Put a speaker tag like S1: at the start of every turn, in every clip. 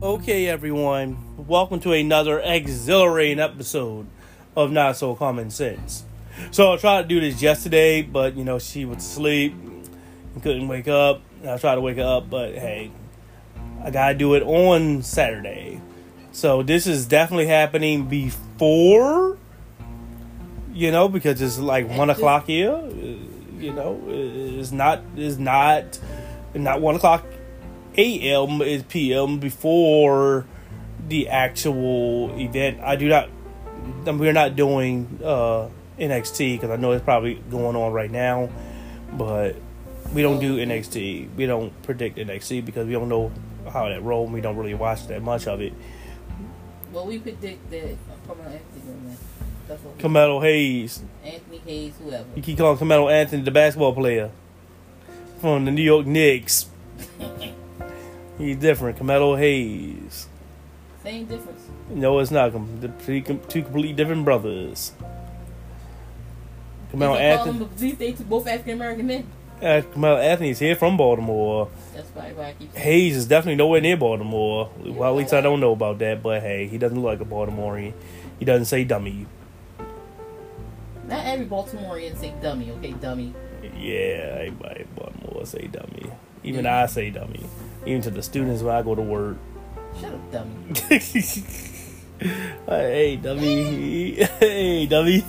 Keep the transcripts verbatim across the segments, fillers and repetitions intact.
S1: Okay, everyone, welcome to another exhilarating episode of Not So Common Sense. So I tried to do this yesterday, but you know she was asleep and couldn't wake up. I tried to wake her up, but hey, I gotta do it on Saturday. So this is definitely happening before, you know, because it's like one o'clock here. You know, it's not it's not not one o'clock A M is P M before the actual event. I do not, we're not doing uh, N X T because I know it's probably going on right now, but we don't do N X T. We don't predict N X T because we don't know how that rolls. We don't really watch that much of it.
S2: Well, we predict that Carmelo Anthony, that's what
S1: Carmelo Hayes.
S2: Anthony Hayes, whoever.
S1: You keep calling Carmelo Anthony the basketball player from the New York Knicks. He's different. Carmelo Hayes.
S2: Same difference.
S1: No, it's not. The two completely different brothers. Carmelo Anthony.
S2: These days, both African American men.
S1: Uh, Carmelo Anthony's here from Baltimore.
S2: That's probably why I keep saying.
S1: Hayes is definitely nowhere near Baltimore. Well, at least I don't know about that. But hey, he doesn't look like a Baltimorean. He doesn't say dummy.
S2: Not every Baltimorean say dummy. Okay, dummy.
S1: Yeah, everybody in Baltimore say dummy. Even yeah. I say dummy. Even to the students when I go to work.
S2: Shut up, dummy.
S1: Hey, dummy. Hey, dummy.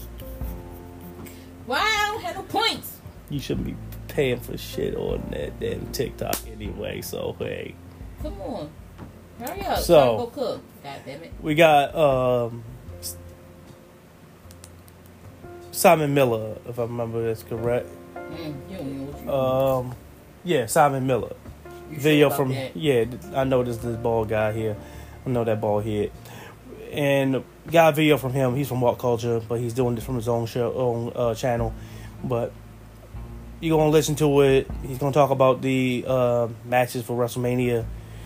S2: Wow, I don't have no points.
S1: You shouldn't be paying for shit on that damn TikTok anyway, so hey.
S2: Come on. Hurry up.
S1: So,
S2: go cook. God damn it.
S1: We got um, Simon Miller, if I remember that's correct.
S2: Mm, you don't know what you
S1: Um, yeah, Simon Miller.
S2: You
S1: Video
S2: sure
S1: from
S2: that?
S1: yeah, I know this this bald guy here. I know that bald head, and got a video from him. He's from What Culture, but he's doing this from his own show, own uh, channel. But you're gonna listen to it. He's gonna talk about the uh, matches for WrestleMania.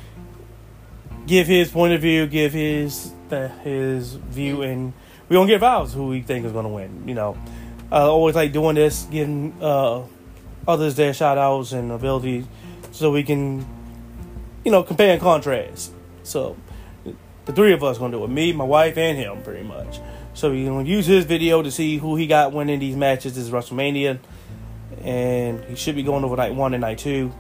S1: Give his point of view. Give his uh, his view, and we're gonna give ours who we think is gonna win. You know, I always like doing this, giving uh, others their shout outs and ability. So we can, you know, compare and contrast. So the three of us going to do it. Me, my wife, and him, pretty much. So we're going to use his video to see who he got winning these matches. This is WrestleMania. And he should be going over night one and night two.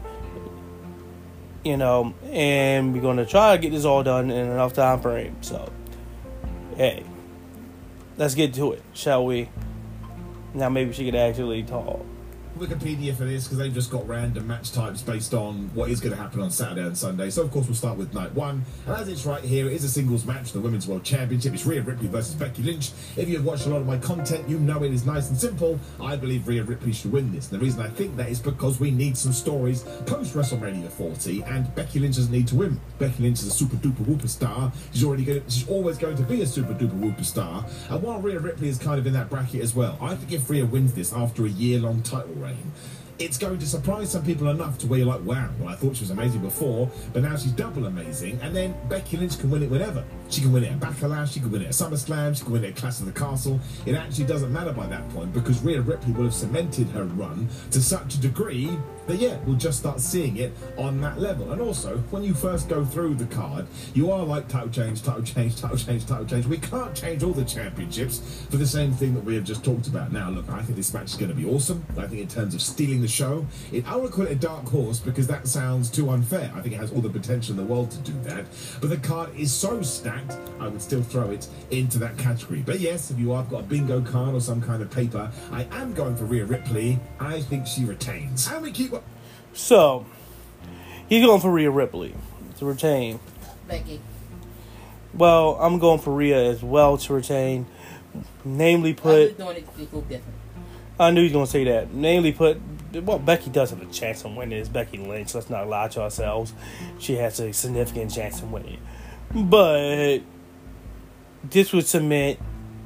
S1: You know, and we're going to try to get this all done in enough time frame. So, hey, let's get to it, shall we? Now maybe she could actually talk.
S3: Wikipedia for this because they've just got random match types based on what is going to happen on Saturday and Sunday. So, of course, we'll start with night one. And as it's right here, it is a singles match, the Women's World Championship. It's Rhea Ripley versus Becky Lynch. If you've watched a lot of my content, you know it is nice and simple. I believe Rhea Ripley should win this. And the reason I think that is because we need some stories post-WrestleMania forty, and Becky Lynch doesn't need to win. Becky Lynch is a super-duper whooper star. She's already going to, she's always going to be a super-duper whooper star. And while Rhea Ripley is kind of in that bracket as well, I think if Rhea wins this after a year-long title reign, it's going to surprise some people enough to where you're like, wow, well, I thought she was amazing before, but now she's double amazing. And then Becky Lynch can win it whenever. She can win it at Backlash, she can win it at SummerSlam, she can win it at Clash of the Castle. It actually doesn't matter by that point because Rhea Ripley will have cemented her run to such a degree that, yeah, we'll just start seeing it on that level. And also, when you first go through the card, you are like title change, title change, title change, title change. We can't change all the championships for the same thing that we have just talked about. Now, look, I think this match is going to be awesome. I think in terms of stealing the show, it, I would call it a dark horse because that sounds too unfair. I think it has all the potential in the world to do that. But the card is so stacked, I would still throw it into that category. But yes, if you have got a bingo card or some kind of paper, I am going for Rhea Ripley. I think she retains. And we keep...
S1: So, he's going for Rhea Ripley to retain.
S2: Becky.
S1: Well, I'm going for Rhea as well to retain. Namely put...
S2: I was doing it to be different.
S1: I knew he was going to say that. Namely put... Well, Becky does have a chance of winning. It's Becky Lynch. Let's not lie to ourselves. She has a significant chance of winning. But this would cement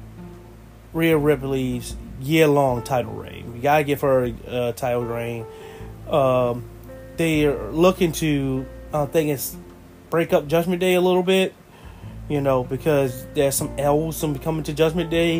S1: Rhea Ripley's year-long title reign. We got to give her a uh, title reign. Um, they are looking to, I think it's break up Judgment Day a little bit. You know, because there's some L's some coming to Judgment Day.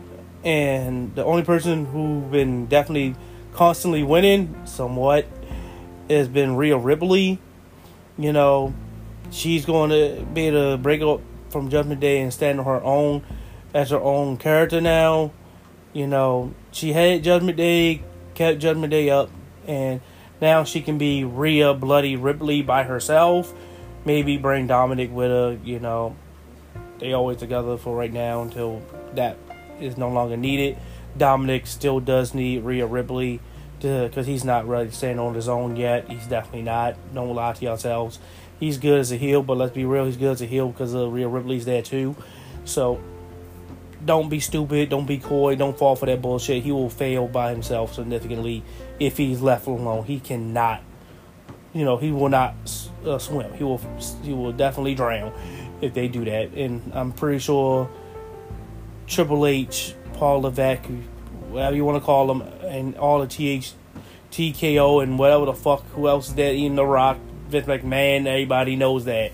S1: And the only person who's been definitely constantly winning somewhat has been Rhea Ripley. You know, she's going to be able to break up from Judgment Day and stand on her own as her own character now. You know, she had Judgment Day, kept Judgment Day up, and now she can be Rhea Bloody Ripley by herself. Maybe bring Dominic with her, you know. They always together for right now until that is no longer needed. Dominic still does need Rhea Ripley because he's not ready to stand on his own yet. He's definitely not. Don't lie to yourselves. He's good as a heel, but let's be real, he's good as a heel because uh, Rhea Ripley's there too. So don't be stupid. Don't be coy. Don't fall for that bullshit. He will fail by himself significantly if he's left alone. He cannot, you know, he will not uh, swim. He will, he will definitely drown if they do that. And I'm pretty sure Triple H, Paul Levesque, whatever you want to call them, and all the T H, T K O and whatever the fuck, who else is there, even The Rock, Vince McMahon, everybody knows that.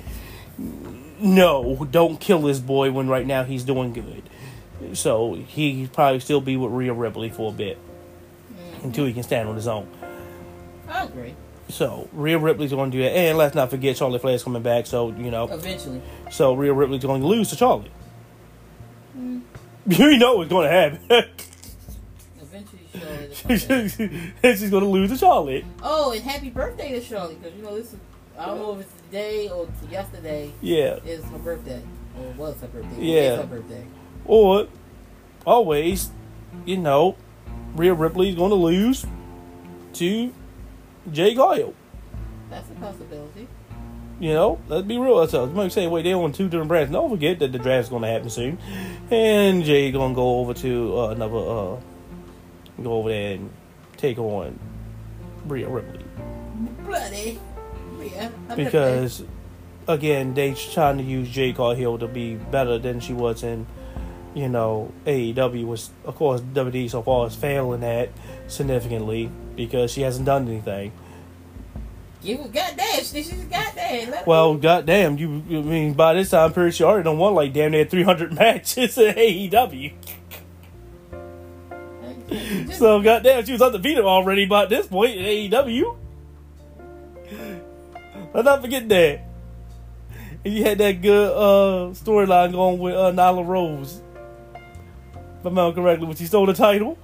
S1: No, don't kill this boy when right now he's doing good. So he probably still be with Rhea Ripley for a bit mm-hmm. until he can stand on his own.
S2: I agree. So
S1: Rhea Ripley's going to do that, and let's not forget Charlotte Flair's coming back. So you know,
S2: eventually.
S1: So Rhea Ripley's going to lose to Charlotte.
S2: Mm.
S1: You know it's going to happen.
S2: Eventually, Charlotte.
S1: And she's going to lose to Charlotte.
S2: Oh, and happy birthday to Charlotte, because you know this is, I don't know if it's today or yesterday.
S1: Yeah.
S2: It's her birthday. Or it was her birthday.
S1: Yeah.
S2: It's her birthday.
S1: Or, always, you know, Rhea Ripley's going to lose to Jay Gargano.
S2: That's a possibility.
S1: You know, let's be real ourselves. You might say, wait, they're on two different brands. Don't forget that the draft's going to happen soon. And Jay going to go over to uh, another, uh, go over there and take on Rhea Ripley.
S2: Bloody Rhea.
S1: Because, again, they trying to use Jay Cargill to be better than she was in, you know, A E W. Was, of course, W W E so far is failing that significantly because she hasn't done anything.
S2: You goddamn, she's goddamn.
S1: Well, goddamn, you, you mean by this time, pretty sure she already done won like damn near three hundred matches in A E W. So, goddamn, she was undefeated already by this point in A E W. Let's not forget that. And you had that good uh, storyline going with uh, Nyla Rose. If I remember correctly, when she stole the title.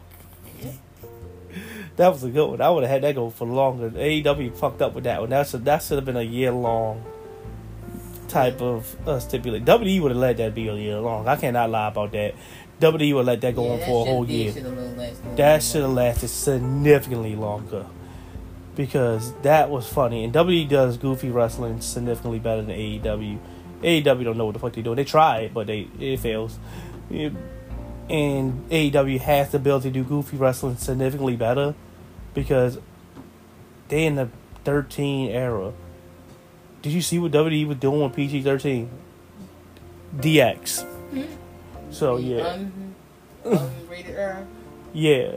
S1: That was a good one. I would have had that go for longer. A E W fucked up with that one. That's a, that should have been a year long type of uh, stipulation. W W E would have let that be a year long. I cannot lie about that. W W E would let that go yeah, on for a whole year. That should have lasted significantly longer because that was funny. And W W E does goofy wrestling significantly better than A E W. A E W don't know what the fuck they doing. They try it, but they it fails. It, And A E W has the ability to do goofy wrestling significantly better because they in the thirteen era. Did you see what W W E was doing with P G thirteen? D X. Mm-hmm. So, yeah.
S2: Um, unrated era?
S1: Yeah.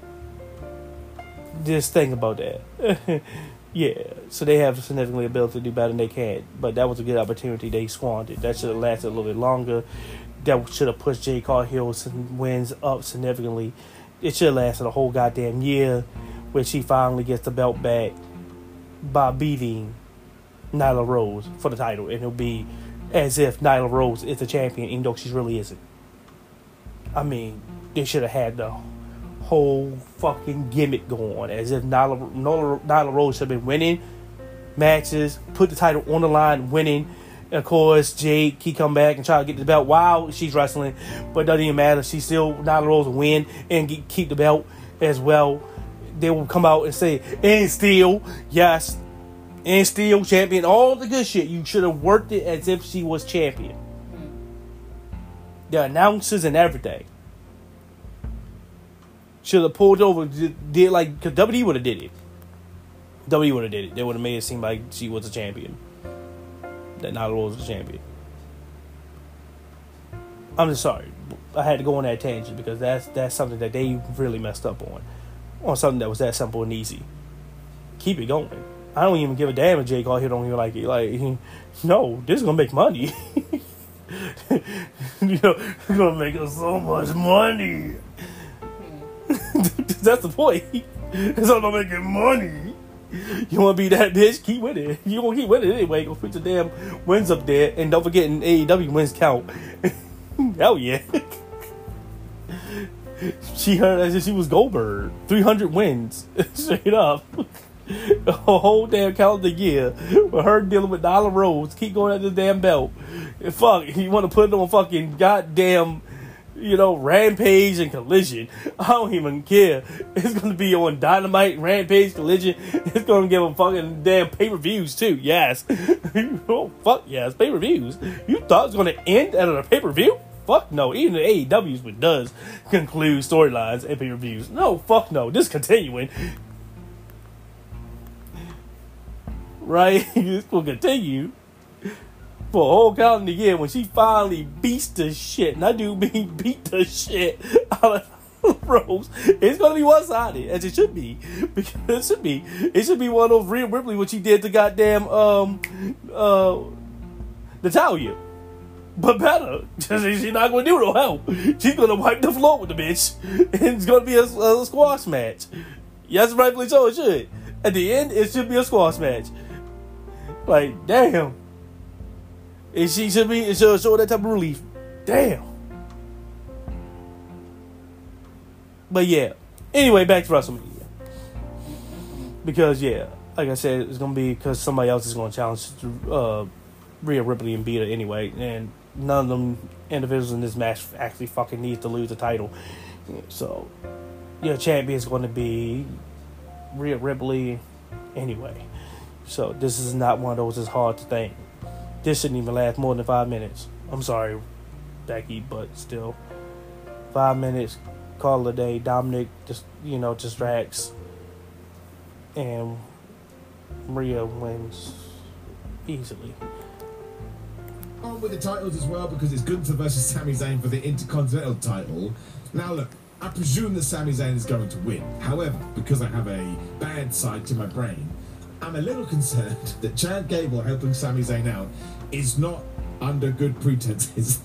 S1: Just think about that. Yeah. So they have significantly ability to do better than they can. But that was a good opportunity they squandered. That should have lasted a little bit longer. That should have pushed Jay Cargill's wins up significantly. It should have lasted a whole goddamn year where she finally gets the belt back by beating Nyla Rose for the title. And it'll be as if Nyla Rose is the champion, even though she really isn't. I mean, they should have had the whole fucking gimmick going as if Nyla, Nyla, Nyla Rose should have been winning matches, put the title on the line, winning. Of course, Jade, he come back and try to get the belt while she's wrestling, but it doesn't even matter. She still, Nyla Rose will win and get, keep the belt as well. They will come out and say, and still, yes, and still champion, all the good shit. You should have worked it as if she was champion. The announcers and everything. Should have pulled over, did, did like, because W W E would have did it. W W E would have did it. They would have made it seem like she was a champion. That Nyla Rose was a champion. I'm just sorry. I had to go on that tangent because that's that's something that they really messed up on. On something that was that simple and easy. Keep it going. I don't even give a damn if Jay Cargill don't even like it. Like, no, this is gonna make money. You know, it's gonna make us so much money. That's the point. It's all about making money. You want to be that bitch? Keep winning. You gonna keep winning anyway. Go put your damn wins up there, and don't forget, A E W wins count. Hell yeah. She heard as if she was Goldberg. three hundred wins. Straight up. A whole damn calendar year with her dealing with Nyla Rose. Keep going at the damn belt. And fuck, you want to put it on fucking goddamn, you know, Rampage and Collision. I don't even care. It's going to be on Dynamite, Rampage, Collision. It's going to give them fucking damn pay-per-views too. Yes. Oh, fuck yes. Pay-per-views. You thought it was going to end at a pay-per-view? Fuck no. Even the A E W's but does conclude storylines and pay-per-views. No, fuck no. Just continuing. Right? It's going to continue for a whole calendar year when she finally beats the shit. And I do mean beat the shit out of Rose. It's going to be one-sided, as it should be. Because it should be. It should be one of those Rhea Ripley, what she did to goddamn um, uh, Natalya. But better. She's not going to do no help. She's going to wipe the floor with the bitch. And it's going to be a, a squash match. Yes, rightfully so, it should. At the end, it should be a squash match. Like, damn. And she should be, it should show that type of relief. Damn. But yeah. Anyway, back to WrestleMania. Because, yeah, like I said, it's going to be because somebody else is going to challenge uh, Rhea Ripley and beat her anyway. And none of them individuals in this match actually fucking need to lose the title. So, your champion is going to be Rhea Ripley anyway. So this is not one of those that's hard to think. This shouldn't even last more than five minutes. I'm sorry, Becky, but still. Five minutes, call it a day. Dominic just, you know, distracts. And Rhea wins easily.
S3: On with the titles as well, because it's Gunther versus Sami Zayn for the Intercontinental title. Now look, I presume that Sami Zayn is going to win. However, because I have a bad side to my brain, I'm a little concerned that Chad Gable helping Sami Zayn out is not under good pretenses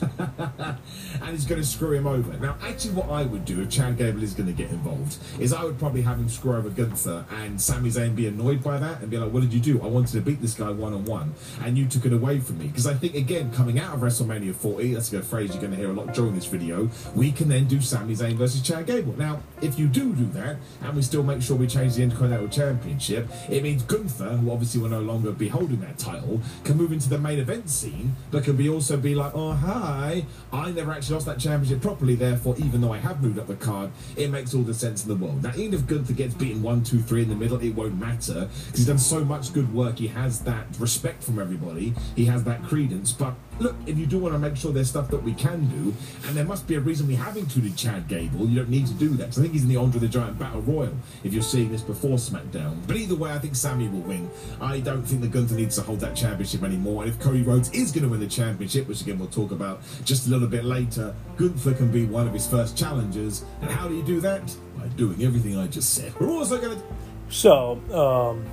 S3: and he's going to screw him over. Now, actually what I would do if Chad Gable is going to get involved is I would probably have him screw over Gunther and Sami Zayn be annoyed by that and be like, what did you do? I wanted to beat this guy one-on-one and you took it away from me. Because I think, again, coming out of WrestleMania forty, that's a good phrase you're going to hear a lot during this video, we can then do Sami Zayn versus Chad Gable. Now, if you do do that and we still make sure we change the Intercontinental Championship, it means Gunther, who obviously will no longer be holding that title, can move into the main event scene, but can be also be like, oh, hi, I never actually lost that championship properly, therefore, even though I have moved up the card, it makes all the sense in the world. Now, even if Gunther gets beaten one, two, three in the middle, it won't matter, because he's done so much good work, he has that respect from everybody, he has that credence, but look, if you do want to make sure there's stuff that we can do, and there must be a reason we have included Chad Gable, you don't need to do that, because I think he's in the Andre the Giant Battle Royal, if you're seeing this before SmackDown. But either way, I think Sami will win. I don't think that Gunther needs to hold that championship anymore, and if Cody Rhodes is going to win the championship, which again we'll talk about just a little bit later, Gunther can be one of his first challengers. And how do you do that? By doing everything I just said. We're also going to...
S1: So, um,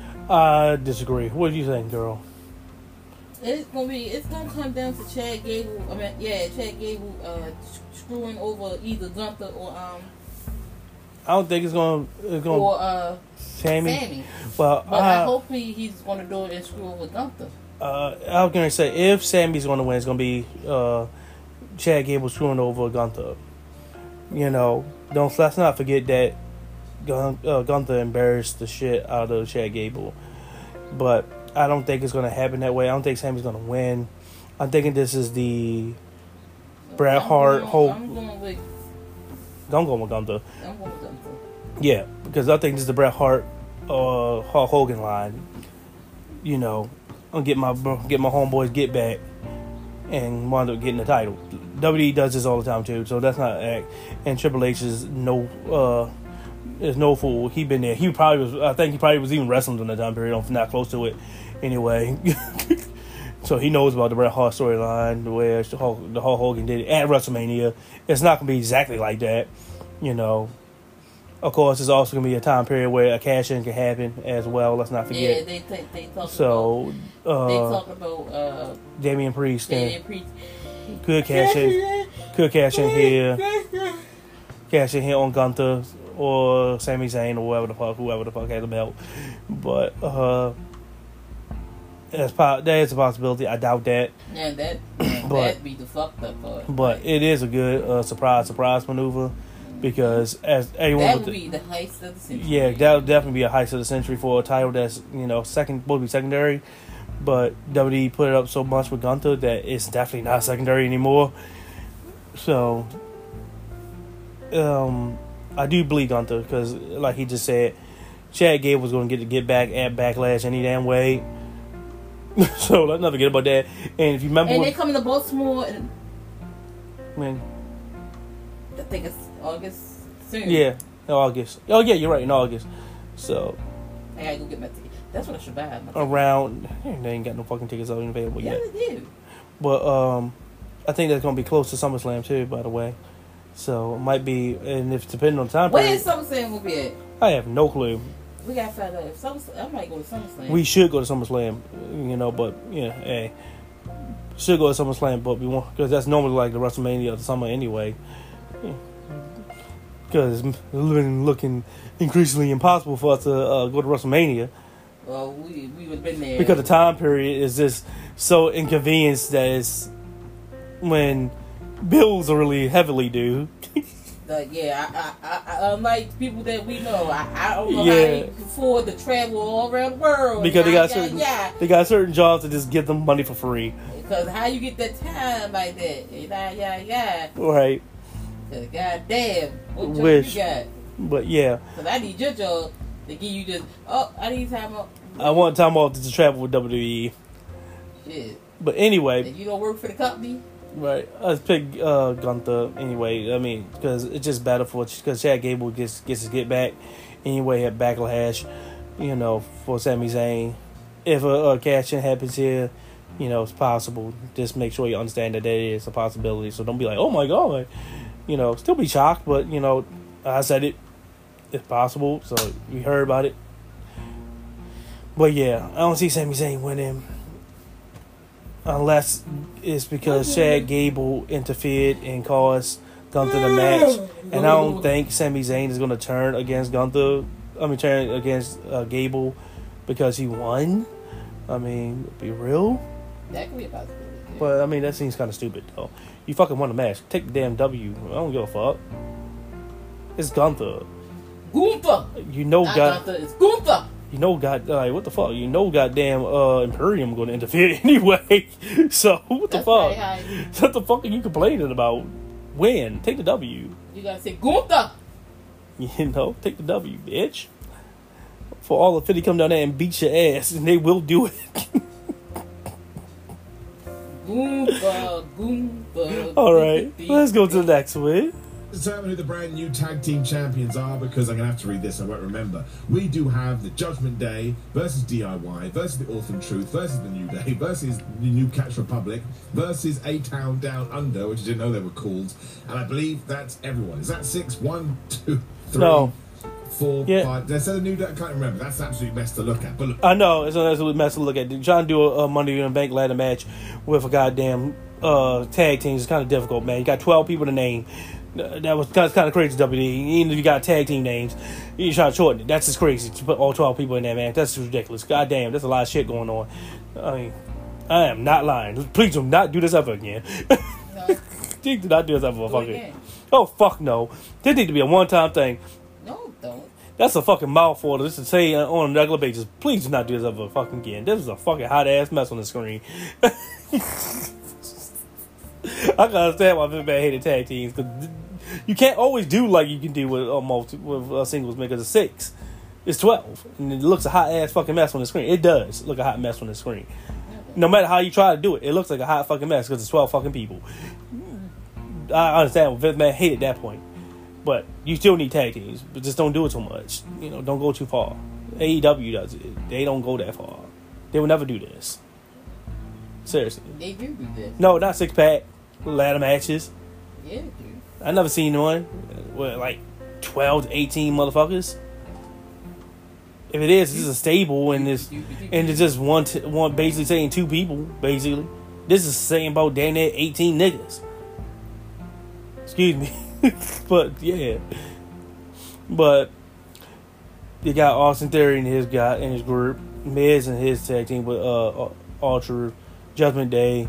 S1: I disagree. What do you think, girl?
S2: It's gonna be. It's gonna come down to Chad Gable. I mean, yeah, Chad Gable uh, screwing over either Gunther or um.
S1: I don't think it's gonna. It's gonna
S2: or uh.
S1: Sammy.
S2: Sammy.
S1: Well,
S2: but
S1: uh,
S2: I hope he, he's gonna do it and screw over Gunther.
S1: Uh, I was gonna say if Sammy's gonna win, it's gonna be uh, Chad Gable screwing over Gunther. You know, don't let's not forget that Gun, uh, Gunther embarrassed the shit out of Chad Gable, but I don't think it's going to happen that way. I don't think Sammy's going to win. I'm thinking this is the Bret Hart whole.
S2: I'm going with.
S1: I'm going with Gunther.
S2: I'm going with Gunther.
S1: Yeah, because I think this is the Bret Hart, uh, Hulk Hogan line. You know, I'll get my get my homeboys get back, and wind up getting the title. W W E does this all the time too, so that's not an act. And Triple H is no. Uh, There's no fool. He been there. He probably was. I think he probably was even wrestling during that time period. I'm not close to it, anyway. So he knows about the Bret Hart storyline, the way the Hulk, the Hulk Hogan did it at WrestleMania. It's not gonna be exactly like that, you know. Of course, it's also gonna be a time period where a cash in can happen as well. Let's not forget.
S2: Yeah, they they, they talk
S1: so,
S2: about. Uh, they
S1: uh,
S2: talk about uh,
S1: Damian Priest.
S2: Damian Priest.
S1: Could cash in. Could cash in here. Cash in here on Gunther. or Sami Zayn or whoever the fuck, whoever the fuck had the belt. But uh, that's po- that is a possibility. I doubt that.
S2: Yeah, that yeah,
S1: But-
S2: that'd be the fucked up part.
S1: But it is a good uh, surprise, surprise maneuver because as everyone
S2: That
S1: with
S2: would
S1: the,
S2: be the heist of the century.
S1: yeah, that would definitely be a heist of the century for a title that's, you know, second, supposed to be secondary. But W W E put it up so much with Gunther that it's definitely not secondary anymore. So, um, I do believe Gunther because, like he just said, Chad Gable was going to get to get back at Backlash any damn way. So let's not forget about that. And if you remember,
S2: And
S1: what,
S2: they coming to Baltimore, and
S1: when,
S2: I think it's August soon.
S1: yeah, in August. Oh yeah, you're right, in August. So
S2: I gotta go get my ticket. That's what I should buy. My ticket.
S1: around, they ain't got no fucking tickets available
S2: Yeah,
S1: yet.
S2: they do.
S1: But um, I think that's gonna be close to SummerSlam too, by the way. So it might be, and if depending on the time
S2: Where
S1: period,
S2: is SummerSlam gonna be at?
S1: I have no clue.
S2: We gotta find out. If SummerSlam, I might go to SummerSlam.
S1: We should go to SummerSlam, you know, but yeah, hey, should go to SummerSlam, but we want because that's normally like the WrestleMania of the summer anyway. Because it's been looking increasingly impossible for us to uh, go to WrestleMania
S2: well, we we would have been there
S1: because the time period is just so inconvenienced that it's when bills are really heavily due.
S2: Like, yeah, I, I, I, unlike people that we know, I, I don't know
S1: Yeah.
S2: how they can afford to travel all around the world.
S1: Because they
S2: yeah,
S1: got
S2: yeah,
S1: certain
S2: yeah.
S1: they got certain jobs that just give them money for free,
S2: Because how you get that time like that? Yeah, yeah, yeah.
S1: right?
S2: Because goddamn, what job
S1: Wish.
S2: you got?
S1: But yeah,
S2: Because I need your job to give you just, oh, I need time off.
S1: I want time off to travel with W W E.
S2: Shit.
S1: But anyway,
S2: And you don't work for the company?
S1: right? Let's pick uh, Gunther anyway. I mean, because it's just better for because Chad Gable gets gets his get back anyway at Backlash. You know, for Sami Zayn, if a, a cash in happens here, you know it's possible. Just make sure you understand that that is a possibility. So don't be like, oh my god, you know, still be shocked. But you know, I said it, it's possible. So we heard about it. But yeah, I don't see Sami Zayn winning. Unless it's because Chad Gable interfered and caused Gunther the match. And I don't think Sami Zayn is going to turn against Gunther. I mean, turn against uh, Gable because he won. I mean, be real.
S2: That could be a possibility. Yeah.
S1: But, I mean, that seems kind of stupid, though. You fucking won the match. Take the damn W. I don't give a fuck. It's Gunther.
S2: Gunther!
S1: You know,
S2: Not
S1: God.
S2: Gunther, it's Gunther!
S1: You know, God, like, what the fuck? You know, goddamn, uh, Imperium going to interfere anyway. So, what the
S2: That's
S1: fuck?
S2: right, how you-
S1: What the fuck are you complaining about? Win. Take the W.
S2: You gotta say Gunther!
S1: You know, take the W, bitch. For all the fifty come down there and beat your ass, and they will do it.
S2: Gunther, Gunther.
S1: All right, let's go to the next one.
S3: Determine who the brand new tag team champions are because I'm going to have to read this, I won't remember. We do have the Judgment Day versus D I Y versus the Orphan Truth versus the New Day versus the New Catch Republic versus A Town Down Under, which I didn't know they were called. And I believe that's everyone. Is that six? One, two, three,
S1: No.
S3: four,
S1: Yeah.
S3: five. Did I say the New Day? I can't remember. That's an absolute mess to look at. But look,
S1: I know it's an absolute mess to look at. Trying to do a, a Money in the Bank ladder match with a goddamn uh, tag team is kind of difficult, man. You got twelve people to name. That was kind of, kind of crazy, W W E. Even if you got tag team names, you try to shorten it. That's just crazy to put all twelve people in there, man. That's ridiculous. God damn, there's a lot of shit going on. I mean, I am not lying. Please do not do this ever again.
S2: No,
S1: Please do not do this ever
S2: do it
S1: fucking.
S2: again.
S1: Oh, fuck no. This needs to be a one-time thing.
S2: No, don't.
S1: That's a fucking mouthful to just say on a regular basis. Please do not do this ever fucking again. This is a fucking hot-ass mess on the screen. I can understand why Vince McMahon hated tag teams because you can't always do like you can do with uh, multi with uh, singles because it's six, it's twelve, and it looks a hot ass fucking mess on the screen. It does look a hot mess on the screen. No matter how you try to do it, it looks like a hot fucking mess because it's twelve fucking people. I understand why Vince McMahon hated that point, but you still need tag teams, but just don't do it too much. You know, don't go too far. A E W does it. They don't go that far. They will never do this. Seriously.
S2: They do do this.
S1: No, not six pack ladder matches.
S2: Yeah, they do.
S1: I never seen one with like twelve to eighteen motherfuckers. If it is, this is a stable and it's and it's just one t- one basically saying two people basically. This is saying about damn near eighteen niggas. Excuse me, but yeah. But you got Austin Theory and his guy in his group, Miz and his tag team with uh, Ultra, Judgment Day,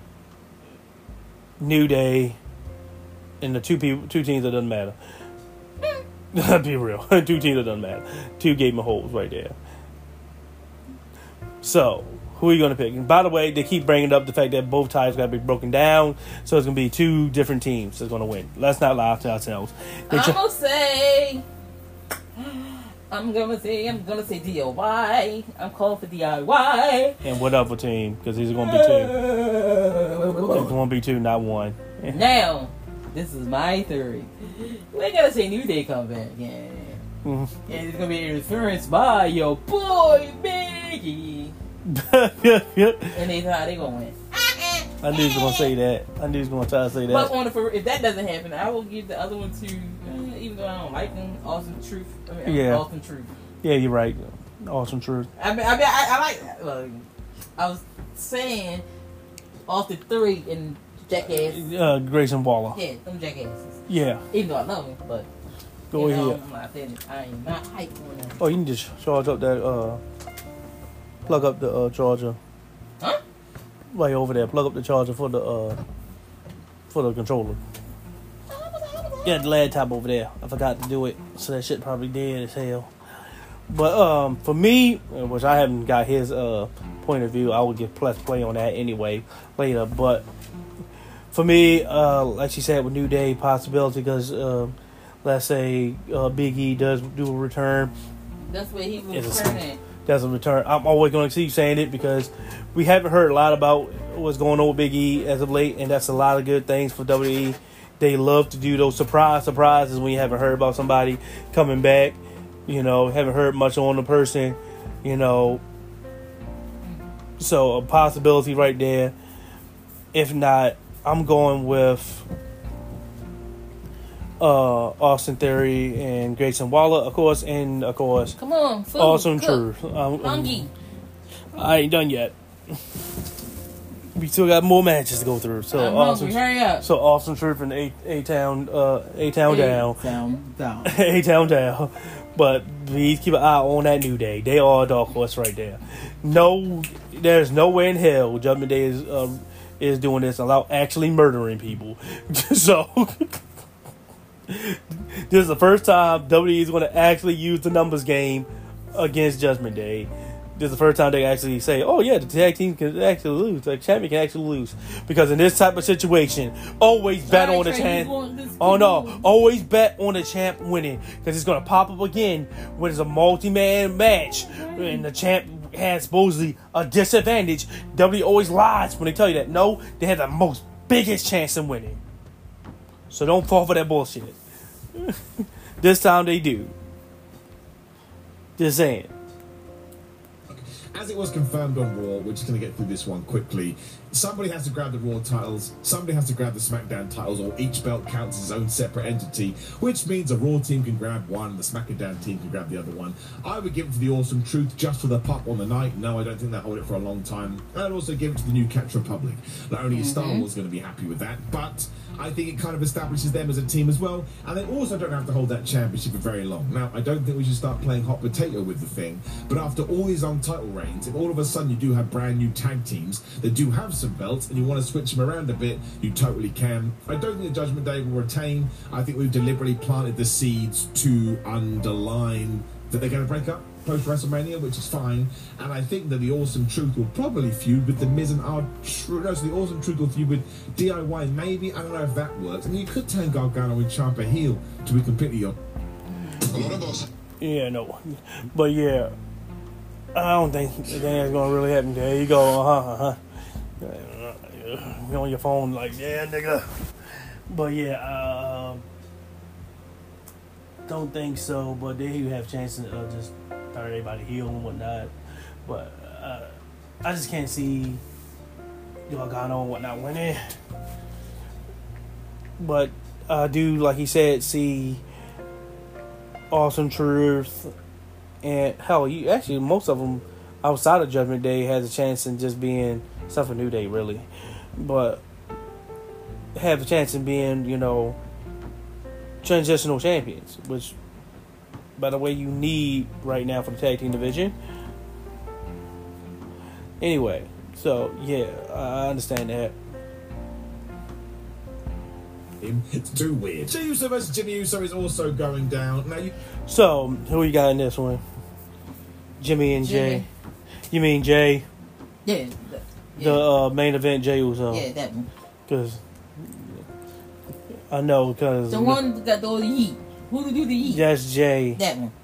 S1: New Day, and the two people, two teams that doesn't matter. Be real, two teams that doesn't matter. Two game of holes right there. So, who are you going to pick? And by the way, they keep bringing up the fact that both ties got to be broken down, so it's going to be two different teams that's going to win. Let's not lie to ourselves. They
S2: I'm
S1: tr-
S2: gonna say, I'm gonna say, I'm gonna say D I Y. I'm calling for D I Y.
S1: and what other team? Because these are going to be two. It's going to be two, not one.
S2: Now, this is my theory. We're gonna say New Day come back again.
S1: Mm-hmm.
S2: And it's gonna be interference by your boy Biggie.
S1: Yep.
S2: And they thought they gonna win.
S1: I knew he was going to say that. I knew he was going to try to say
S2: But
S1: that.
S2: on the, for, if that doesn't happen, I will give the other one to, uh, even though I don't like them, Awesome Truth. I mean,
S1: Yeah.
S2: Awesome Truth.
S1: Yeah, you're right. Awesome truth.
S2: I mean, I mean, I, I like. Well, I was saying Austin Theory and Jackass.
S1: Uh, Grayson Waller.
S2: Yeah, them jackasses.
S1: Yeah.
S2: Even though I love them, but
S1: Go
S2: you know,
S1: ahead.
S2: I'm not saying I am not hyped on them.
S1: Oh, you can just charge up that, uh, plug up the uh, charger.
S2: Huh?
S1: Right over there. Plug up the charger for the, uh, for the controller. Yeah, the laptop over there. I forgot to do it, so that shit probably dead as hell. But um, for me, which I haven't got his uh point of view, I will give plus play on that anyway later. But for me, uh, like she said, with New Day possibility, because uh, let's say uh, Big E does do a return.
S2: That's where he was
S1: It's a-
S2: returning.
S1: That's a return. I'm always going to keep saying it because we haven't heard a lot about what's going on with Big E as of late, and that's a lot of good things for W W E. They love to do those surprise surprises when you haven't heard about somebody coming back. You know, haven't heard much on the person. You know, so a possibility right there. If not, I'm going with uh, Austin Theory and Grayson Waller, of course, and of course,
S2: Come on, food,
S1: Awesome
S2: cook.
S1: Truth. Um, um,
S2: Hungry.
S1: I ain't done yet. We still got more matches to go through. So
S2: I'm
S1: awesome.
S2: hungry. Hurry up.
S1: So Awesome Truth and A A Town, uh, A Town down,
S2: Down, down.
S1: A Town down. But please keep an eye on that New Day. They are a dark horse right there. No, there's no way in hell Judgment Day is uh, is doing this without actually murdering people. So this is the first time W W E is going to actually use the numbers game against Judgment Day. This is the first time they actually say, oh yeah, the tag team can actually lose. The champion can actually lose. Because in this type of situation, always bet
S2: Sorry,
S1: on the
S2: Trey,
S1: champ.
S2: you want this
S1: Oh
S2: to
S1: no,
S2: lose.
S1: always bet on the champ winning. Because it's going to pop up again when it's a multi-man match. And the champ has supposedly a disadvantage. W W E always lies when they tell you that. No, they have the most biggest chance in winning. So don't fall for that bullshit. This time they do. Just saying.
S3: As it was confirmed on Raw, we're just going to get through this one quickly. Somebody has to grab the Raw titles, somebody has to grab the SmackDown titles, or each belt counts as its own separate entity, which means a Raw team can grab one, the SmackDown team can grab the other one. I would give it to the Awesome Truth just for the pop on the night. No, I don't think they'll hold it for a long time. And I'd also give it to the new Catch Republic. Not only is Star Wars going to be happy with that, but I think it kind of establishes them as a team as well, and they also don't have to hold that championship for very long. Now, I don't think we should start playing hot potato with the thing, but after all these long title reigns, if all of a sudden you do have brand new tag teams that do have some belts and you want to switch them around a bit, you totally can. I don't think the Judgment Day will retain. I think we've deliberately planted the seeds to underline that they're going to break up post WrestleMania, which is fine. And I think that the Awesome Truth will probably feud with the Miz and our Truth. No, so the Awesome Truth will feud with D I Y, maybe. I don't know if that works. And you could turn Gargano and Ciampa heel, to be completely honest.
S1: Yeah, no. But yeah, I don't think that's going to really happen. There you go. Uh-huh, uh-huh. You're on your phone like, yeah, nigga. But yeah, uh, don't think so. But they have chances of just turn everybody heel and whatnot. But uh, I just can't see Gargano and whatnot winning. But I do, like he said, see Awesome Truth and hell, you actually most of them outside of Judgment Day has a chance in just being stuff for New Day, really, but have a chance in being, you know, transitional champions, which by the way you need right now for the tag team division. Anyway, so yeah, I understand that.
S3: It's too weird. Jey Uso versus Jimmy Uso is also going down. Now you...
S1: So, who you got in this one? Jimmy and
S2: Jimmy.
S1: Jay. You mean Jay?
S2: Yeah. The, yeah.
S1: The uh, main event, Jey Uso.
S2: Yeah, that one.
S1: Because I know, because
S2: The one that got all the heat. Who to do the heat?
S1: That's Jay.
S2: That one.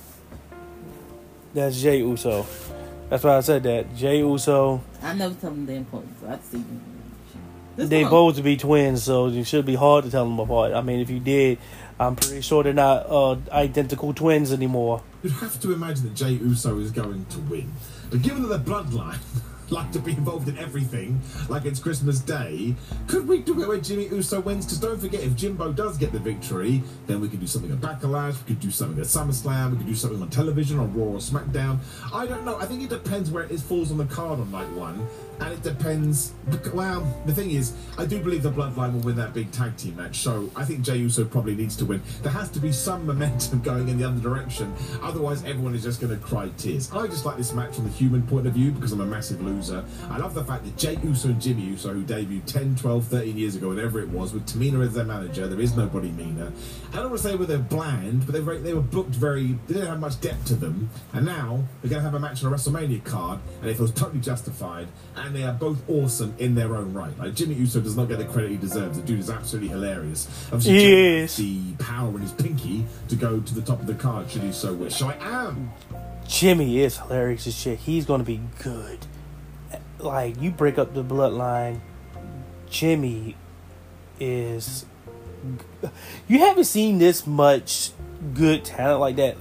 S1: That's Jey Uso. That's why I said that. Jey Uso.
S2: I never tell them they're important, so I see them. This
S1: They
S2: one.
S1: both to be twins, so it should be hard to tell them apart. I mean, if you did, I'm pretty sure they're not uh, identical twins anymore.
S3: You'd have to imagine that Jey Uso is going to win. But given that the bloodline like to be involved in everything, like it's Christmas Day, could we do it where Jimmy Uso wins? Because don't forget, if Jimbo does get the victory, then we could do something at Backlash, we could do something at SummerSlam, we could do something on television, on Raw or SmackDown. I don't know. I think it depends where it falls on the card on night one. And it depends. Well, the thing is, I do believe the Bloodline will win that big tag team match. So I think Jey Uso probably needs to win. There has to be some momentum going in the other direction. Otherwise, everyone is just going to cry tears. I just like this match from the human point of view because I'm a massive loser. I love the fact that Jey Uso and Jimmy Uso, who debuted ten, twelve, thirteen years ago, whatever it was, with Tamina as their manager, there is nobody meaner. I don't want to say whether they're bland, but they were, they were booked very. They didn't have much depth to them. And now they're going to have a match on a WrestleMania card, and it feels totally justified. And they are both awesome in their own right. Like, Jimmy Uso does not get the credit he deserves. The dude is absolutely hilarious. Obviously,
S1: He is.
S3: the power in his pinky to go to the top of the card should he so wish. So I am.
S1: Jimmy is hilarious as shit. He's going to be good. Like, you break up the bloodline, Jimmy is... You haven't seen this much good talent like that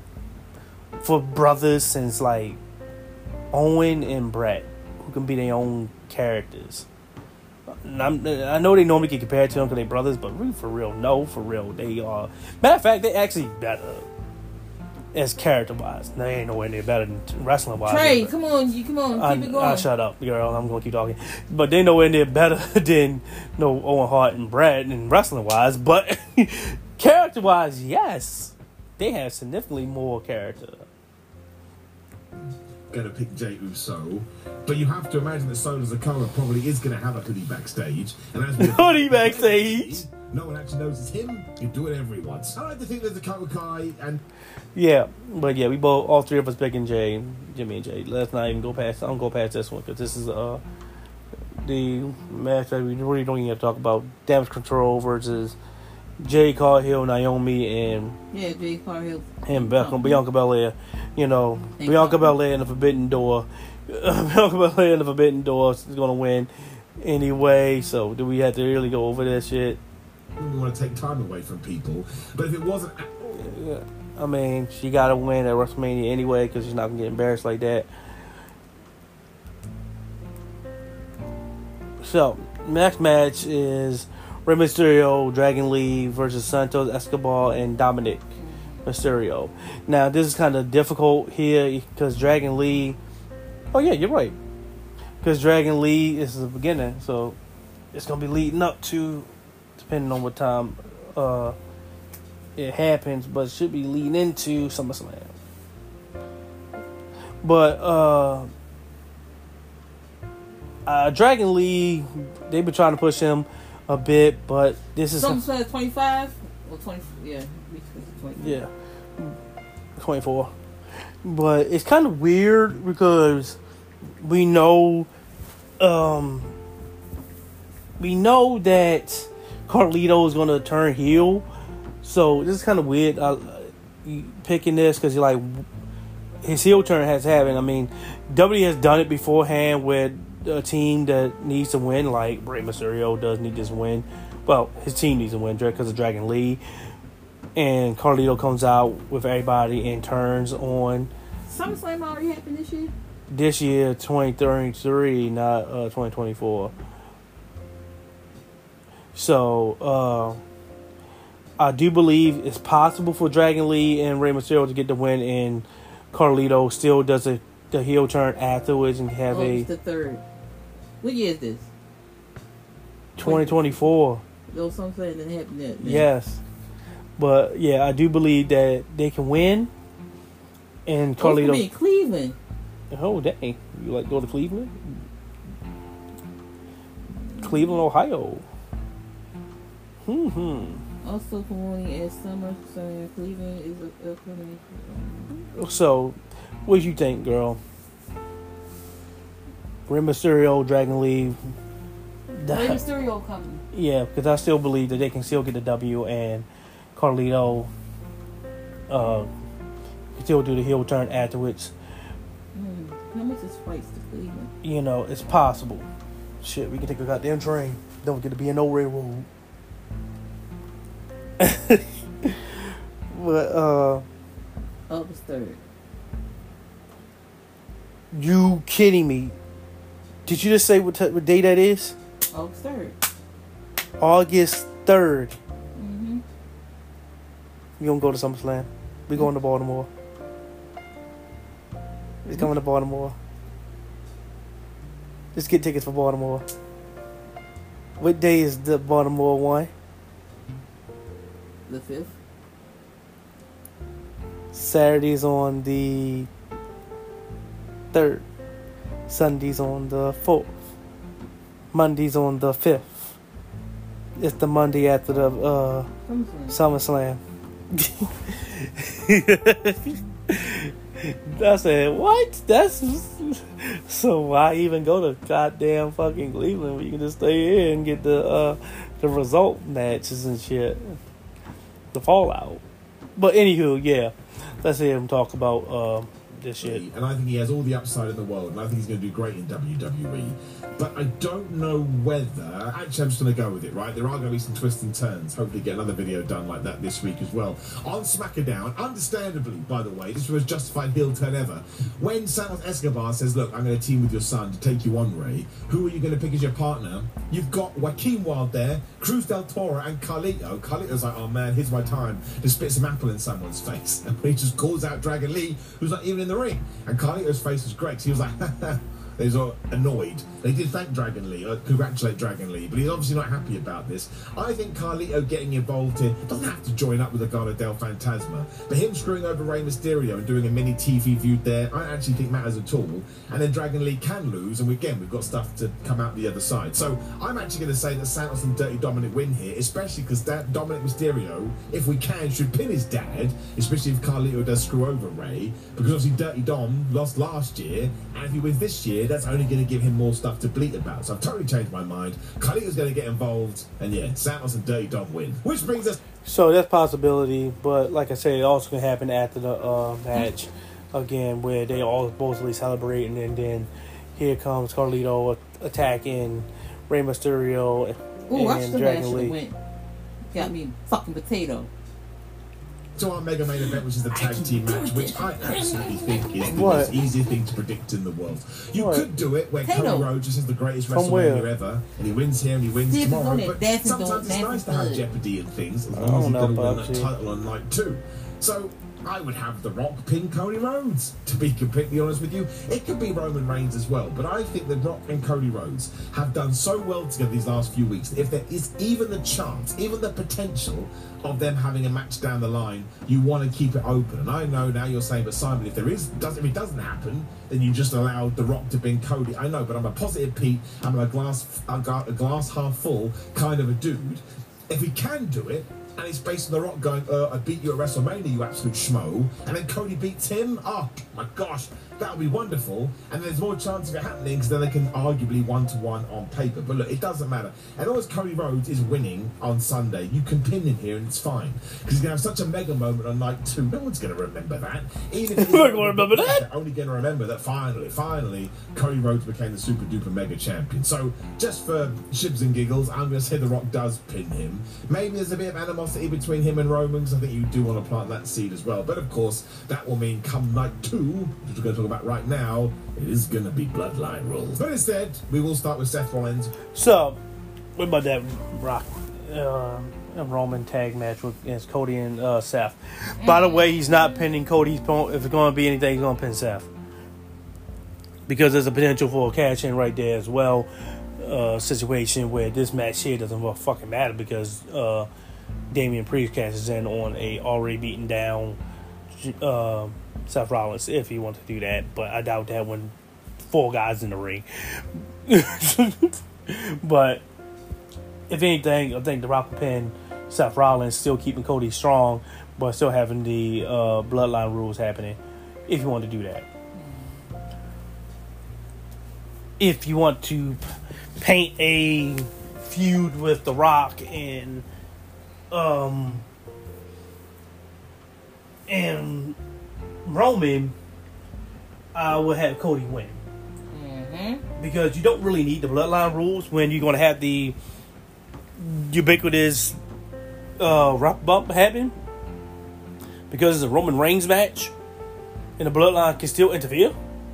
S1: for brothers since, like, Owen and Bret, who can be their own characters. And I'm, I know they normally get compared to them because they're brothers, but really, for real, no, for real, they are. Matter of fact, they actually better as character-wise. They ain't nowhere near better than wrestling-wise.
S2: Trey, come on, you come on, keep
S1: I,
S2: it going.
S1: I shut up, girl. I'm gonna keep talking. But they nowhere near better than no Owen Hart and Bret and wrestling-wise. But character-wise, yes, they have significantly more character.
S3: Going to pick Jey Uso, but you have to imagine that Solo Sikoa probably is going to have a hoodie backstage, and as we
S1: Hoodie backstage.
S3: no one actually knows it's him. You do it every once. I like to think that Dakota Kai and
S1: Yeah, but yeah, we both, all three of us picking Jay, Jimmy and Jay. Let's not even go past. I don't go past this one because this is uh the match that we really don't even have to talk about. Damage Control versus Jay Cargill, Naomi, and
S2: Yeah, Jay Cargill.
S1: and Bianca,
S2: Oh.
S1: Bianca Belair. You know,
S2: Thank
S1: Bianca
S2: you.
S1: Belair in the Forbidden Door. Bianca Belair in the Forbidden Door is going to win anyway. So do we have to really go over that shit?
S3: we want to take time away from people. But if it wasn't,
S1: Yeah. I mean, she got to win at WrestleMania anyway because she's not going to get embarrassed like that. So, next match is Rey Mysterio, Dragon Lee versus Santos Escobar and Dominic Mysterio. Now, this is kind of difficult here because Dragon Lee... Oh, yeah, you're right. Because Dragon Lee is the beginning, so it's going to be leading up to, depending on what time uh, it happens, but it should be leading into SummerSlam. But, uh... Uh, Dragon Lee, they've been trying to push him a bit, but this is
S2: Something says twenty-five or twenty. Yeah, twenty.
S1: yeah, twenty-four. But it's kind of weird because we know, um, we know that Carlito is going to turn heel, so this is kind of weird. Uh, picking this because you're like his heel turn has happened. I mean, W has done it beforehand with a team that needs to win, like Rey Mysterio does need this win. Well, his team needs to win because of Dragon Lee. And Carlito comes out with everybody and turns on.
S2: SummerSlam already happened this year?
S1: This year, twenty twenty-three, not uh, twenty twenty-four. So, uh, I do believe it's possible for Dragon Lee and Rey Mysterio to get the win, and Carlito still does a, the heel turn afterwards and have
S2: August
S1: a
S2: the third. What year is this?
S1: twenty twenty-four.
S2: No, SummerSlam didn't happen yet. Man.
S1: Yes. But yeah, I do believe that they can win. And Carlito.
S2: in Cleveland.
S1: Oh dang! You like go to Cleveland? Cleveland, Ohio. Hmm. hmm.
S2: Also promoting as Summer saying Cleveland is upcoming.
S1: So, what do you think, girl? Rey Mysterio, Dragon Lee.
S2: Rey Mysterio coming.
S1: Yeah, because I still believe that they can still get the W, and Carlito uh, can still do the heel turn afterwards.
S2: Mm, how much is fights to Cleveland?
S1: You know, it's possible. Shit, we can take a goddamn train. Don't get to be in no railroad. But, uh...
S2: August third.
S1: You kidding me? Did you just say what, t- what day that is?
S2: August third.
S1: August third.
S2: Mm-hmm.
S1: You gonna go to SummerSlam? We going to Baltimore. We coming to Baltimore. Let's get tickets for Baltimore. What day is the Baltimore one?
S2: The fifth.
S1: Saturday's on the third. Sunday's on the fourth. Monday's on the fifth. It's the Monday after the uh, SummerSlam. I said, what? That's so why even go to goddamn fucking Cleveland where you can just stay here and get the uh, the result matches and shit. The fallout. But anywho, yeah. Let's hear him talk about uh, this shit.
S3: And I think he has all the upside in the world, and I think he's going to do great in W W E. But I don't know whether... Actually, I'm just going to go with it, right? There are going to be some twists and turns. Hopefully get another video done like that this week as well. On SmackDown, understandably, by the way, this was a justified heel turn ever. When Santos Escobar says, look, I'm going to team with your son to take you on, Ray, who are you going to pick as your partner? You've got Joaquin Wilde there, Cruz del Toro, and Carlito. Carlito's like, oh man, here's my time to spit some apple in someone's face. And he just calls out Dragon Lee, who's not even in the ring. And Carlito's face was great. He was like, ha ha. They was all annoyed. They did thank Dragon Lee, or congratulate Dragon Lee, but he's obviously not happy about this. I think Carlito getting involved here doesn't have to join up with Legado del Fantasma, but him screwing over Rey Mysterio and doing a mini T V feud there, I don't actually think matters at all. And then Dragon Lee can lose, and again, we've got stuff to come out the other side. So I'm actually going to say that Santos and Dirty Dominic win here, especially because Dominic Mysterio, if we can, should pin his dad, especially if Carlito does screw over Ray, because obviously Dirty Dom lost last year, and if he wins this year, that's only going to give him more stuff to bleat about. So I've totally changed my mind. Carlito's going to get involved, and yeah, Santos and Dirty Dom win. Which brings us...
S1: So that's a possibility, but like I said, it also can happen after the uh, match, again, where they all supposedly celebrating, and then here comes Carlito attacking Rey Mysterio
S2: Ooh,
S1: and Dragon Lee.
S2: Went. Got me fucking potato.
S3: To our Mega Main event, which is the tag team match, which I absolutely think is the
S1: What?
S3: most easiest thing to predict in the world. You
S1: What?
S3: could do it where
S2: Potato.
S3: Cody Rhodes just is the greatest
S1: From
S3: WrestleMania
S1: where?
S3: ever, and he wins here and he wins
S2: David
S3: tomorrow.
S2: Bonnet,
S3: But
S2: David
S3: sometimes
S2: Bonnet,
S3: it's
S2: David
S3: nice to have
S2: Bonnet.
S3: jeopardy and things, as
S1: I
S3: long as
S1: don't
S3: he's
S1: know,
S3: going to win
S1: Bubsy.
S3: that title on night two. So I would have The Rock pin Cody Rhodes, to be completely honest with you. It could be Roman Reigns as well, but I think The Rock and Cody Rhodes have done so well together these last few weeks that if there is even the chance, even the potential of them having a match down the line, you want to keep it open. And I know now you're saying, but Simon, if there is, does, if it doesn't happen, then you just allow The Rock to pin Cody. I know, but I'm a positive Pete. I'm a glass, a glass half full kind of a dude. If we can do it, and it's based on The Rock going, uh, I beat you at WrestleMania, you absolute schmo, and then Cody beats him, oh my gosh, that would be wonderful, and there's more chance of it happening, because then they can arguably one-to-one on paper. But look, it doesn't matter. And always Cody Rhodes is winning on Sunday, you can pin him here and it's fine, because he's going to have such a mega moment on night two. No one's going to remember that. Even if
S1: We're gonna remember that.
S3: They're only going to remember that finally, finally, Cody Rhodes became the super duper mega champion. So just for shibs and giggles, I'm going to say The Rock does pin him. Maybe there's a bit of animosity between him and Roman, because I think you do want to plant that seed as well. But of course, that will mean come night two, which we're going to talk about right now, it is going to be bloodline rules. But instead, we will start with Seth Rollins.
S1: So, what about that Rock uh, Roman tag match with against Cody and uh, Seth? By the way, he's not pinning Cody. He's pon- if it's going to be anything, he's going to pin Seth, because there's a potential for a cash in right there as well. Uh, situation where this match here doesn't fucking matter, because uh, Damian Priest cashes in on a already beaten down uh, Seth Rollins if he wants to do that, but I doubt that when four guys in the ring. But if anything, I think The Rock will pin Seth Rollins, still keeping Cody strong, but still having the uh, bloodline rules happening. If you want to do that, if you want to paint a feud with The Rock and um and Roman, I would have Cody win. Mm-hmm. Because you don't really need the bloodline rules when you're going to have the ubiquitous uh, rock bump happen. Because it's a Roman Reigns match and the bloodline can still interfere.